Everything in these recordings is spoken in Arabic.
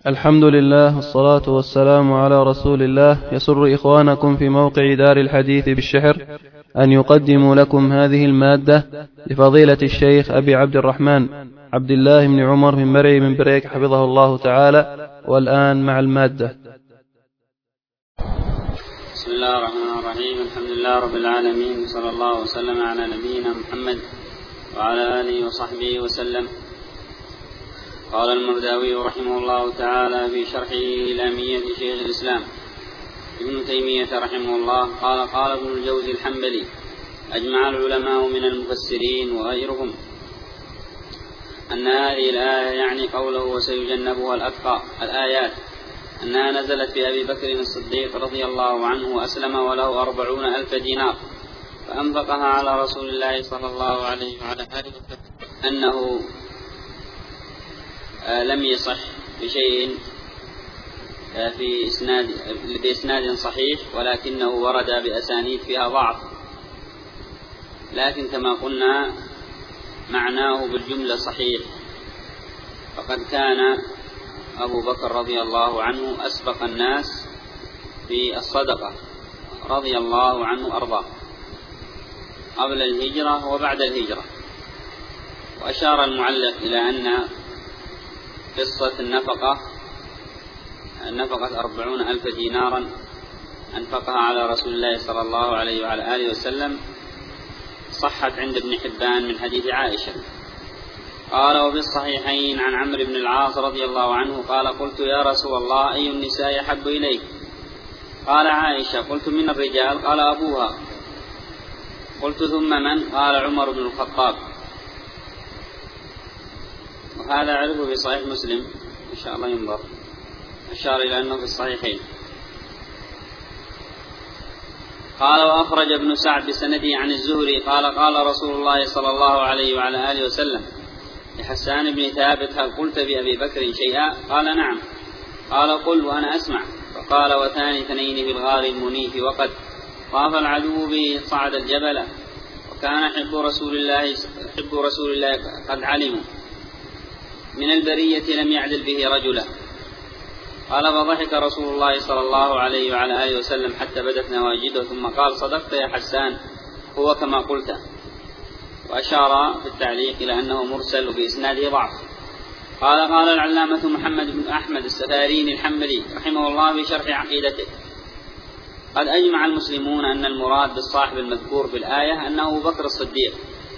الحمد لله والصلاة والسلام على رسول الله. يسر إخوانكم في موقع دار الحديث بالشحر أن يقدموا لكم هذه المادة لفضيلة الشيخ أبي عبد الرحمن عبد الله بن عمر بن مرعي من بريك حفظه الله تعالى. والآن مع المادة. بسم الله الرحمن الرحيم. الحمد لله رب العالمين، صلى الله وسلم على نبينا محمد وعلى آله وصحبه وسلم. قال المرداوي رحمه الله تعالى في شرحه لامية شيخ الإسلام ابن تيمية رحمه الله قال ابن الجوزي الحنبلي: أجمع العلماء من المفسرين وغيرهم أن هذه الآية يعني قوله وسيجنبها الأتقى الآيات أنها نزلت في أبي بكر الصديق رضي الله عنه وأسلم وله 40,000 دينار فأنفقها على رسول الله صلى الله عليه وعلى آله وسلم، أنه لم يصح بشيء بإسناد صحيح، ولكنه ورد بأسانيد فيها ضعف، لكن كما قلنا معناه بالجملة صحيح. فقد كان أبو بكر رضي الله عنه أسبق الناس في الصدقة رضي الله عنه أرضاه قبل الهجرة وبعد الهجرة. وأشار المعلق إلى أن قصة النفقة 40,000 دينارا أنفقها على رسول الله صلى الله عليه وعلى آله وسلم صحت عند ابن حبان من حديث عائشة. قال: وفي الصحيحين عن عمرو بن العاص رضي الله عنه قال: قلت يا رسول الله أي النساء أحب إليك؟ قال: عائشة. قلت: من الرجال؟ قال: أبوها. قلت: ثم من؟ قال: عمر بن الخطاب. وهذا عرفه في صحيح مسلم إن شاء الله ينظر، أشار إلى أنه في الصحيحين. قال: وأخرج ابن سعد بسنده عن الزهري قال: قال رسول الله صلى الله عليه وعلى آله وسلم لحسان بن ثابت: هل قلت بأبي بكر شيئا؟ قال: نعم. قال: قل وأنا أسمع. فقال: وثاني اثنين في الغار المنيف وقد طاف العدو به صعد الجبل وكان حب رسول الله قد علموا من البرية لم يعدل به رجلا. قال: فضحك رسول الله صلى الله عليه وعلى آله وسلم حتى بدت نواجذه ثم قال: صدقت يا حسان، هو كما قلت. وأشار في التعليق إلى أنه مرسل وبإسناده ضعف. قال العلامة محمد بن أحمد السفاريني الحنبلي رحمه الله في شرح عقيدته: قد أجمع المسلمون أن المراد بالصاحب المذكور في الآية أنه أبو بكر الصديق،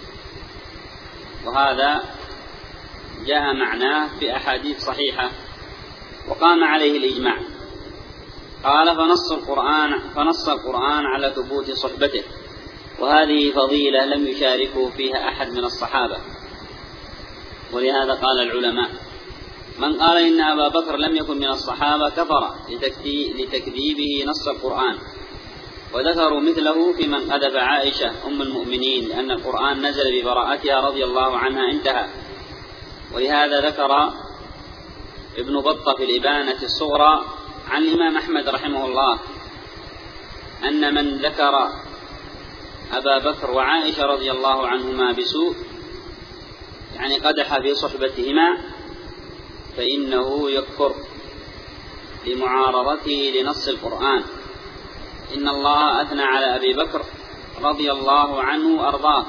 وهذا جاء معناه في أحاديث صحيحة وقام عليه الإجماع. قال: فنص القرآن على ثبوت صحبته، وهذه فضيلة لم يشاركه فيها أحد من الصحابة. ولهذا قال العلماء: من قال إن أبا بكر لم يكن من الصحابة كفر لتكذيبه نص القرآن. وذكروا مثله في من أدب عائشة أم المؤمنين لأن القرآن نزل ببراءتها رضي الله عنها انتهى. ولهذا ذكر ابن بطة في الإبانة الصغرى عن الإمام أحمد رحمه الله أن من ذكر أبا بكر وعائشة رضي الله عنهما بسوء، يعني قدح في صحبتهما، فإنه يكفر لمعارضته لنص القرآن. إن الله أثنى على أبي بكر رضي الله عنه وأرضاه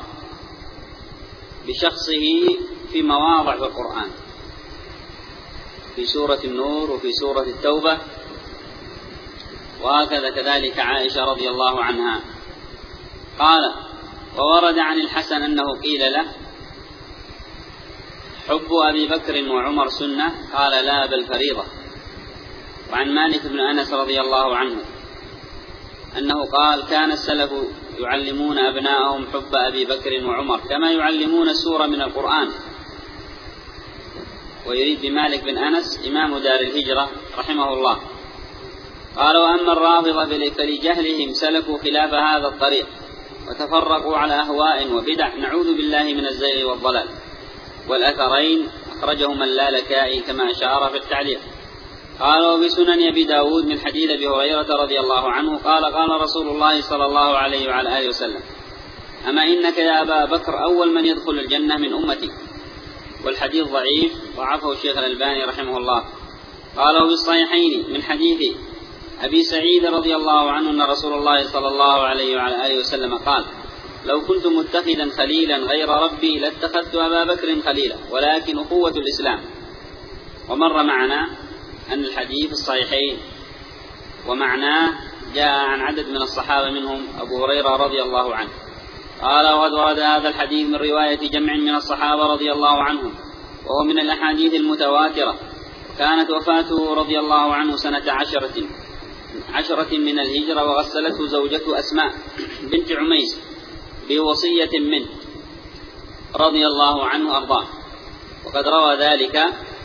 بشخصه في مواضع في القرآن، في سورة النور وفي سورة التوبة، وهكذا كذلك عائشة رضي الله عنها. قال: وورد عن الحسن أنه قيل له: حب أبي بكر وعمر سنة؟ قال: لا بل فريضة. وعن مالك بن أنس رضي الله عنه أنه قال: كان السلف يعلمون أبناءهم حب أبي بكر وعمر كما يعلمون سورة من القرآن. ويريد بمالك بن أنس إمام دار الهجرة رحمه الله. قال: وأما الرافضة فلجهلهم سلكوا خلاف هذا الطريق وتفرقوا على أهواء وبدع، نعوذ بالله من الزيغ والضلال. والأثرين أخرجهما اللالكائي كما أشار في التعليق. قال: وبسنن أبي داود من حديث أبي هريرة رضي الله عنه قال: قال رسول الله صلى الله عليه وعلى آله وسلم: أما إنك يا أبا بكر أول من يدخل الجنة من أمتي. والحديث ضعيف ضعفه الشيخ الألباني رحمه الله. قاله في الصحيحين من حديث أبي سعيد رضي الله عنه أن رسول الله صلى الله عليه وعلى آله وسلم قال: لو كنت متخذا خليلا غير ربي لاتخذت أبا بكر خليلا، ولكن أخوة الإسلام. ومر معنا أن الحديث الصحيحين، ومعناه جاء عن عدد من الصحابة منهم أبو هريرة رضي الله عنه قال: وقد ورد هذا الحديث من رواية جمع من الصحابة رضي الله عنهم، وهو من الأحاديث المتواترة. كانت وفاته رضي الله عنه سنة 10 من الهجرة، وغسلته زوجته أسماء بنت عميس بوصية منه رضي الله عنه أرضاه. وقد روى ذلك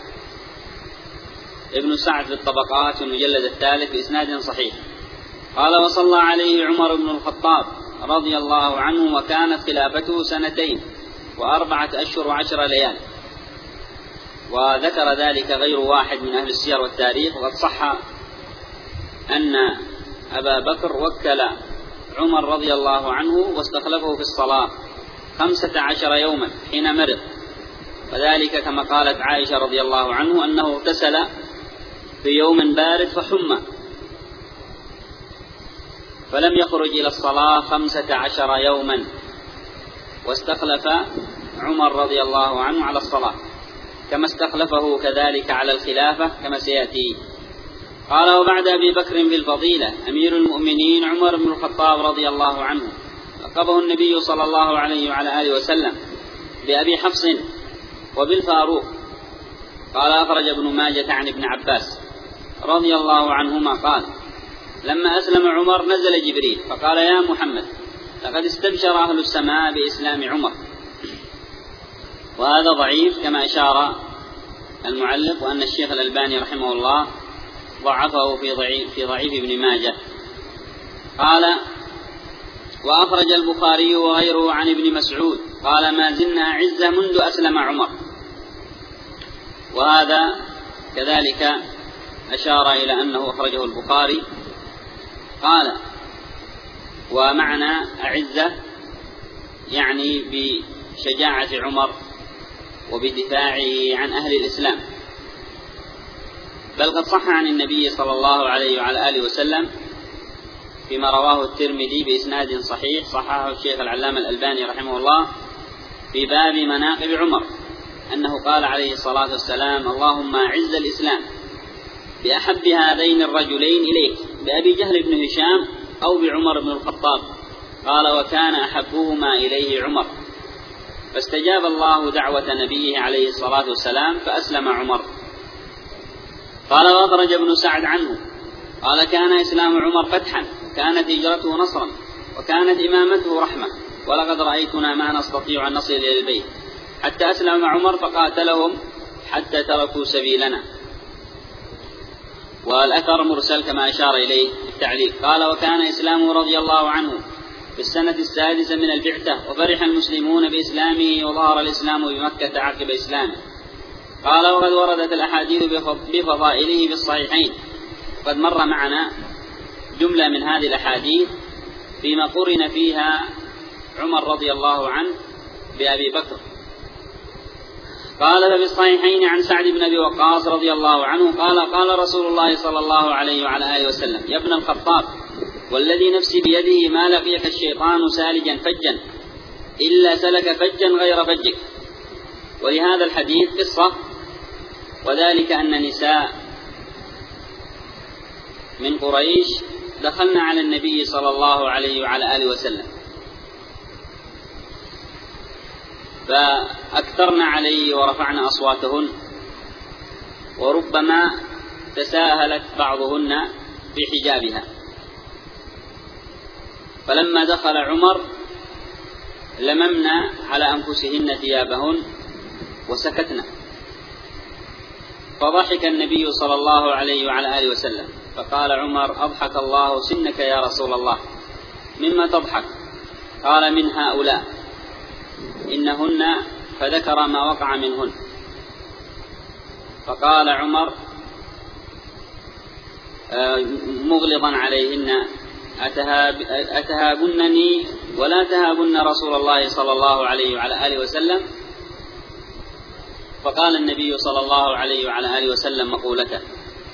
ابن سعد في الطبقات في المجلد الثالث بإسناد صحيح. قال: وصلى عليه عمر بن الخطاب رضي الله عنه، وكانت خلافته 2 و4 أشهر و10 ليال. وذكر ذلك غير واحد من أهل السير والتاريخ. وقد صح أن أبا بكر وكل عمر رضي الله عنه واستخلفه في الصلاة 15 يوما حين مرض، وذلك كما قالت عائشة رضي الله عنه أنه اغتسل في يوم بارد فحمى، فلم يخرج إلى الصلاة 15 يوما، واستخلف عمر رضي الله عنه على الصلاة، كما استخلفه كذلك على الخلافة كما سيأتي. قال: وبعد أبي بكر في الفضيلة أمير المؤمنين عمر بن الخطاب رضي الله عنه، لقبه النبي صلى الله عليه وعلى آله وسلم بأبي حفص وبالفاروق. قال: أخرج ابن ماجة عن ابن عباس رضي الله عنهما قال: لما أسلم عمر نزل جبريل فقال: يا محمد، لقد استبشر أهل السماء بإسلام عمر. وهذا ضعيف كما أشار المعلق، وأن الشيخ الألباني رحمه الله ضعفه في ضعيف ابن ماجه. قال: وأخرج البخاري وغيره عن ابن مسعود قال: ما زلنا عزة منذ أسلم عمر. وهذا كذلك أشار إلى أنه أخرجه البخاري. قال: ومعنى أعزة يعني بشجاعة عمر وبدفاعه عن أهل الإسلام. بل قد صح عن النبي صلى الله عليه وعلى آله وسلم فيما رواه الترمذي بإسناد صحيح، صححه الشيخ العلامة الألباني رحمه الله في باب مناقب عمر، أنه قال عليه الصلاة والسلام: اللهم أعز الإسلام بأحب هذين الرجلين إليك، بأبي جهل بن هشام أو بعمر بن الخطاب. قال: وكان أحبهما إليه عمر، فاستجاب الله دعوة نبيه عليه الصلاة والسلام فأسلم عمر. قال: وأخرج ابن سعد عنه قال: كان إسلام عمر فتحا، كانت هجرته نصرا، وكانت إمامته رحمة، ولقد رأيتنا ما نستطيع أن نصل إلى البيت حتى أسلم عمر فقاتلهم حتى تركوا سبيلنا. والأثر مرسل كما أشار إليه التعليق. قال: وكان إسلامه رضي الله عنه في 6 من البعثة، وفرح المسلمون بإسلامه، وظهر الإسلام بمكة عقب إسلامه. قال: وقد وردت الأحاديث بفضائله في الصحيحين. وقد مر معنا جملة من هذه الأحاديث فيما قرن فيها عمر رضي الله عنه بأبي بكر. قال: ففي الصحيحين عن سعد بن أبي وقاص رضي الله عنه قال: قال رسول الله صلى الله عليه وعلى آله وسلم: يا ابن الخطاب، والذي نفسي بيده ما لقيك الشيطان سالجا فجا إلا سلك فجا غير فجك. ولهذا الحديث قصة، وذلك أن نساء من قريش دخلن على النبي صلى الله عليه وعلى آله وسلم، فأكثرن عليه ورفعن أصواتهن، وربما تساهلت بعضهن في حجابها. فلما دخل عمر لممنا على أنفسهن ثيابهن وسكتنا، فضحك النبي صلى الله عليه وعلى آله وسلم، فقال عمر: أضحك الله سنك يا رسول الله، مما تضحك؟ قال: من هؤلاء إنهن، فذكر ما وقع منهن. فقال عمر مغلظا عليهن: أتهابنني ولا تهابن رسول الله صلى الله عليه وعلى آله وسلم؟ فقال النبي صلى الله عليه وعلى آله وسلم مقولته: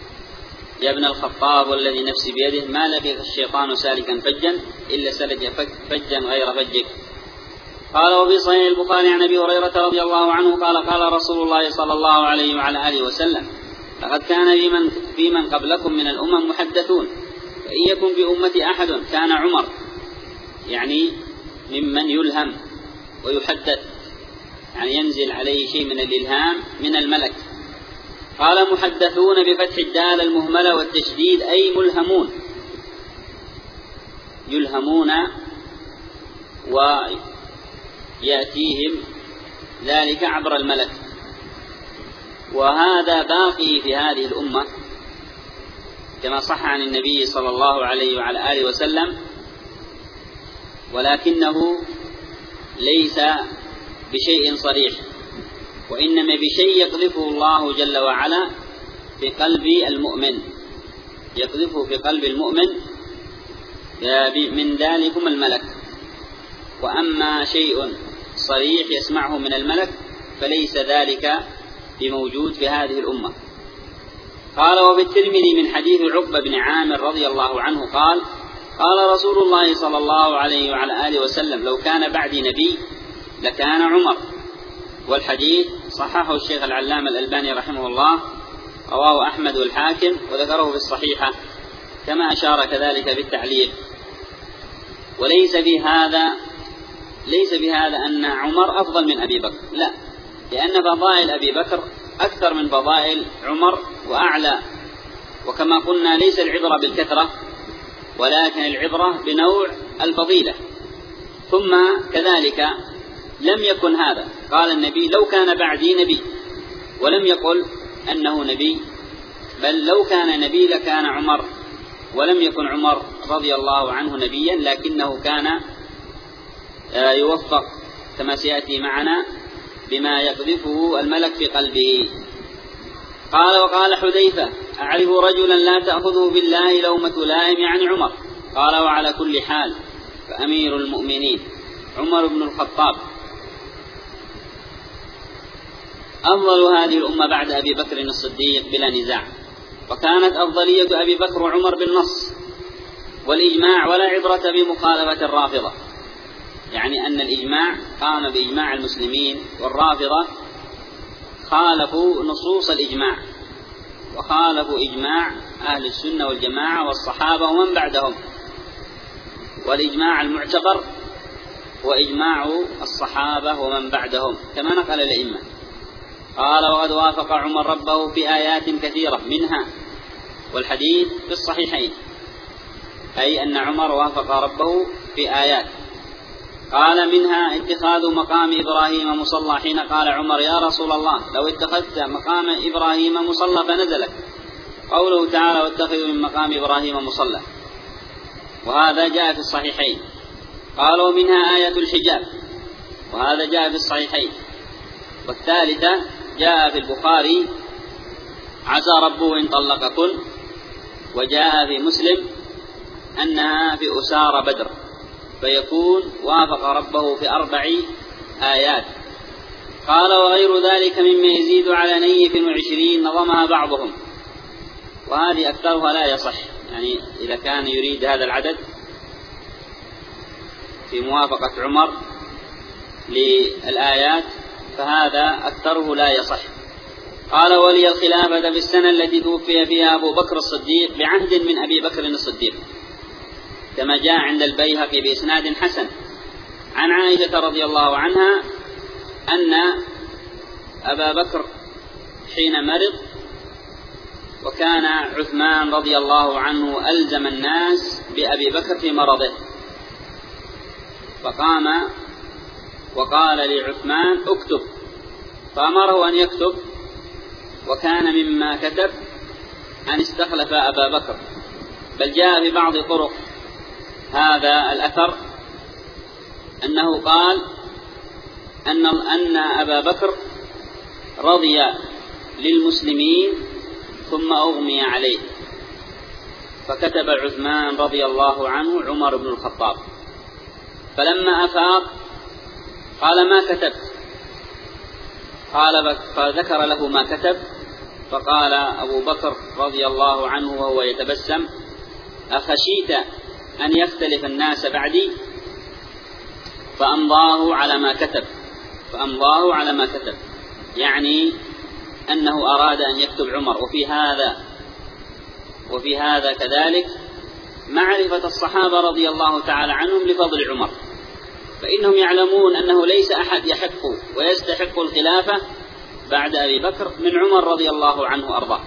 يا ابن الخطاب والذي نفسي بيده ما لقيك الشيطان سالكا فجا إلا سلك فجا غير فجك. قال وفي صحيح البخاري عن أبي هريرة رضي الله عنه قال قال رسول الله صلى الله عليه وعلى آله وسلم لقد كان في من قبلكم من الأمم محدثون فإن يكن بأمتي أحد كان عمر، يعني ممن يلهم ويحدث، يعني ينزل عليه شيء من الإلهام من الملك. قال محدثون بفتح الدال المهملة والتشديد أي ملهمون، يلهمون ويأتيهم ذلك عبر الملك. وهذا باقي في هذه الأمة كما صح عن النبي صلى الله عليه وعلى آله وسلم، ولكنه ليس بشيء صريح، وإنما بشيء يقذفه الله جل وعلا في قلب المؤمن، يقذفه في قلب المؤمن من ذلكم الملك. وأما شيء صريح يسمعه من الملك فليس ذلك بموجود في هذه الأمة. قال وفي الترمذي من حديث عقبة بن عامر رضي الله عنه قال قال رسول الله صلى الله عليه وعلى آله وسلم لو كان بعدي نبي لكان عمر. والحديث صححه الشيخ العلامة الألباني رحمه الله، رواه أحمد والحاكم وذكره في الصحيحة كما أشار كذلك في التعليق. وليس بهذا أن عمر أفضل من أبي بكر، لا، لأن فضائل أبي بكر أكثر من فضائل عمر وأعلى. وكما قلنا ليس العبرة بالكثرة ولكن العبرة بنوع الفضيلة. ثم كذلك لم يكن هذا، قال النبي لو كان بعدي نبي، ولم يقل أنه نبي، بل لو كان نبي لكان عمر، ولم يكن عمر رضي الله عنه نبيا، لكنه كان يوفق كما سيأتي معنا بما يقذفه الملك في قلبه. قال وقال حذيفة أعرف رجلا لا تأخذه بالله لومة لائم، يعني عمر. قال وعلى كل حال فأمير المؤمنين عمر بن الخطاب أفضل هذه الأمة بعد أبي بكر الصديق بلا نزاع. وكانت أفضلية أبي بكر وعمر بالنص والإجماع، ولا عبرة بمخالفة الرافضة، يعني أن الإجماع قام بإجماع المسلمين، والرافضة خالفوا نصوص الإجماع وخالفوا إجماع أهل السنة والجماعة والصحابة ومن بعدهم. والإجماع المعتبر وإجماع الصحابة ومن بعدهم كما نقل الأئمة. قال وقد وافق عمر ربه في آيات كثيرة منها، والحديث في الصحيحين، أي أن عمر وافق ربه في آيات. قال منها اتخاذ مقام إبراهيم مصلى، حين قال عمر يا رسول الله لو اتخذت مقام إبراهيم مصلى فنزلت قوله تعالى واتخذوا من مقام إبراهيم مصلى، وهذا جاء في الصحيحين. قالوا منها آية الحجاب، وهذا جاء في الصحيحين. والثالثة جاء في البخاري عسى ربه إن طلقكن، وجاء في مسلم أنها في أسار بدر، فيكون وافق ربه في 4 آيات. قال وغير ذلك مما يزيد على 120 نظمها بعضهم، وهذه أكثرها لا يصح، يعني إذا كان يريد هذا العدد في موافقة عمر للآيات فهذا أكثره لا يصح. قال ولي الخلافة في السنة التي توفي فيها أبو بكر الصديق بعهد من أبي بكر الصديق، كما جاء عند البيهقي بإسناد حسن عن عائشة رضي الله عنها أن أبا بكر حين مرض وكان عثمان رضي الله عنه ألزم الناس بأبي بكر في مرضه، فقام وقال لعثمان اكتب، فأمره أن يكتب، وكان مما كتب أن استخلف أبا بكر. بل جاء في بعض طرق هذا الأثر أنه قال أن أبا بكر رضي للمسلمين ثم أغمي عليه، فكتب عثمان رضي الله عنه عمر بن الخطاب، فلما أفاق قال ما كتبت؟ قال فذكر له ما كتب، فقال أبو بكر رضي الله عنه وهو يتبسم: أخشيت أن يختلف الناس بعدي؟ فأمضاه على ما كتب، يعني أنه أراد أن يكتب عمر. وفي هذا كذلك معرفة الصحابة رضي الله تعالى عنهم لفضل عمر، فإنهم يعلمون أنه ليس أحد يحق ويستحق الخلافة بعد أبي بكر من عمر رضي الله عنه أرضاه.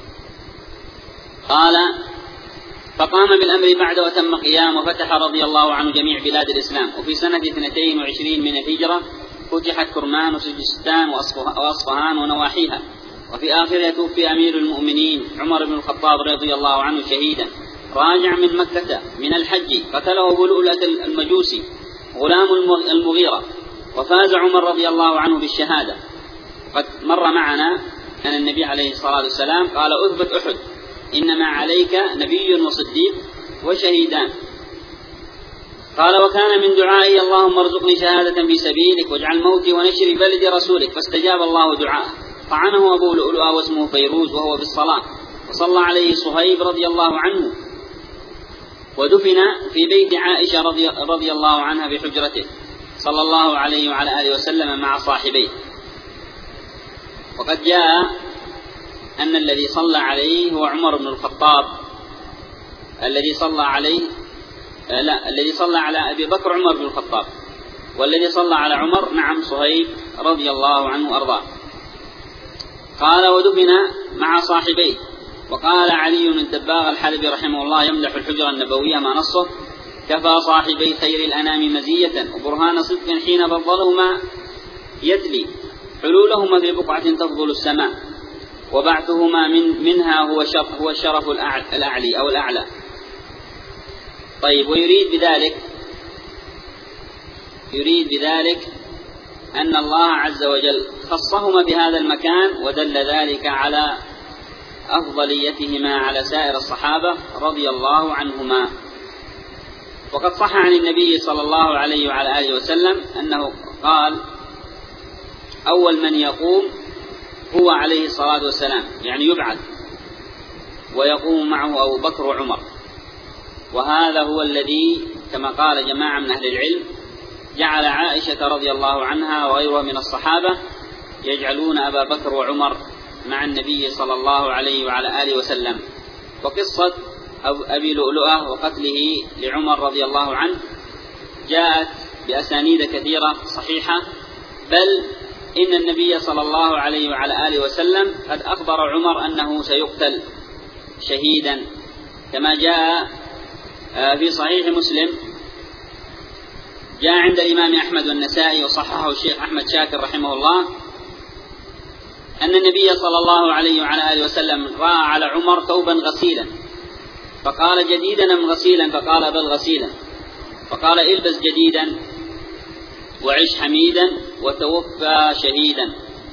قال: فقام بالأمر بعد وتم قيام، وفتح رضي الله عنه جميع بلاد الإسلام. وفي سنة 22 من الهجرة فتحت كرمان وسجستان وأصفهان ونواحيها. وفي آخرها توفي أمير المؤمنين عمر بن الخطاب رضي الله عنه شهيدا راجع من مكة من الحج، قتله أبو لؤلؤة المجوسي غلام المغيرة، وفاز عمر رضي الله عنه بالشهادة. قد مر معنا أن النبي عليه الصلاة والسلام قال: أثبت أحد، إنما عليك نبي وصديق وشهيدان. قال: وكان من دعائي: اللهم ارزقني شهادة في سبيلك واجعل موتي ونشري بلد رسولك، فاستجاب الله دعاءه. طعنه أبو لؤلؤة واسمه فيروز وهو بالصلاة، وصلى عليه صهيب رضي الله عنه، ودفن في بيت عائشة رضي الله عنها في حجرته صلى الله عليه وعلى آله وسلم مع صاحبيه. وقد جاء أن الذي صلى عليه هو عمر بن الخطاب، الذي صلى على أبي بكر عمر بن الخطاب، والذي صلى على عمر نعم صهيب رضي الله عنه وأرضاه. قال: ودفن مع صاحبيه. وقال علي بن الدباغ الحلبي رحمه الله يمدح الحجرة النبوية ما نصه: كفى صاحبي خير الأنام مزية وبرهان صدق حين فضلهما يتلي حلولهما في بقعة تفضل السماء، وبعثهما منها هو الشرف الأعلي أو الأعلى. طيب، ويريد بذلك أن الله عز وجل خصهما بهذا المكان، ودل ذلك على أفضليتهما على سائر الصحابة رضي الله عنهما. وقد صح عن النبي صلى الله عليه وعلى آله وسلم أنه قال: أول من يقوم هو عليه الصلاة والسلام، يعني يبعث، ويقوم معه أبو بكر وعمر. وهذا هو الذي كما قال جماعة من أهل العلم جعل عائشة رضي الله عنها وغيرها من الصحابة يجعلون أبا بكر وعمر مع النبي صلى الله عليه وعلى آله وسلم. وقصة أبي لؤلؤة وقتله لعمر رضي الله عنه جاءت بأسانيد كثيرة صحيحة، بل إن النبي صلى الله عليه وعلى آله وسلم قد أخبر عمر أنه سيقتل شهيدا، كما جاء في صحيح مسلم، جاء عند الإمام أحمد والنسائي وصححه الشيخ أحمد شاكر رحمه الله، أن النبي صلى الله عليه وعلى آله وسلم رأى على عمر ثوبا غسيلا، فقال: جديدا أم غسيلا؟ فقال: بل غسيلا. فقال: البس جديدا وعش حميدا وتوفى شهيدا.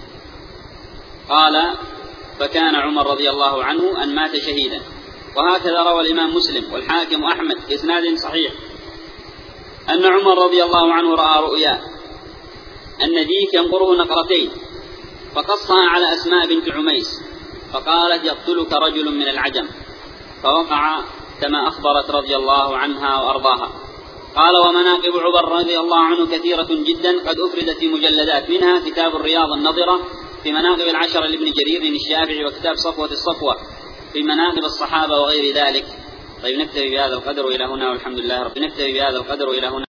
قال: فكان عمر رضي الله عنه أن مات شهيدا. وهكذا روى الإمام مسلم والحاكم وأحمد بإسناد صحيح أن عمر رضي الله عنه رأى رؤيا أن ديك ينقره نقرتين، فقصها على أسماء بنت عميس، فقالت: يقتلك رجل من العجم، فوقع كما أخبرت رضي الله عنها وأرضاها. قال: ومناقب عمر رضي الله عنه كثيرة جدا قد أفردت في مجلدات، منها كتاب الرياض النظرة في مناقب العشرة لابن جرير الشافعي، وكتاب صفوة الصفوة في مناقب الصحابة وغير ذلك. طيب، نكتفي بهذا القدر إلى هنا، والحمد لله رب. نكتفي بهذا القدر إلى هنا.